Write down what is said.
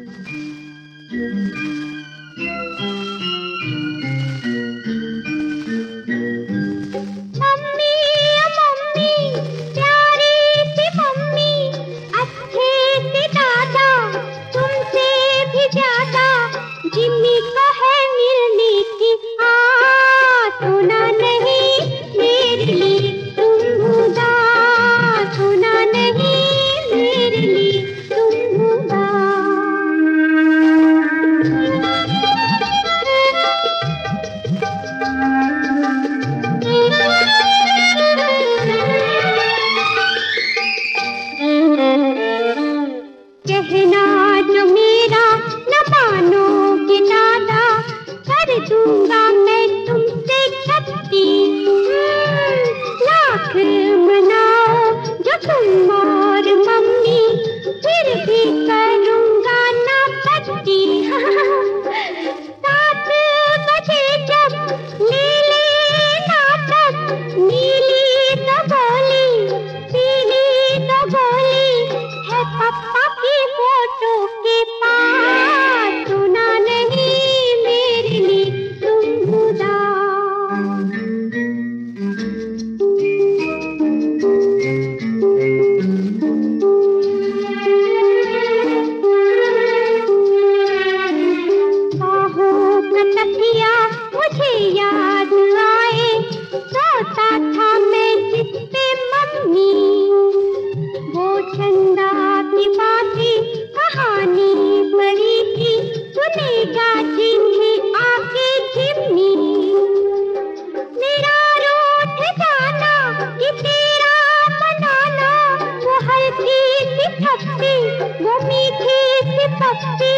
कहना जो मेरा न मानोगे दादा, कर दूंगा मैं तुमसे छत्ती। लाख मनाओ जो तुम और मम्मी, फिर भी करूंगा ना पत्ती। 7 बजे जब ले लेना तब, नीली तो गोली पीली तो गोली है पप्पा की फोटो के पास। सुना नहीं मेरे लिए तुम उदास। बाहों का तकिया मुझे याद आए, सोता था मैं जिस पे मम्मी। वो चंदा की बातें कहानी बड़ी थी, सुनेगा जिन्हें आके जिम्मी। मेरा रूठ जाना कि तेरा मनाना, वो हल्की सी थप्पी वो मीठी सी पप्पी।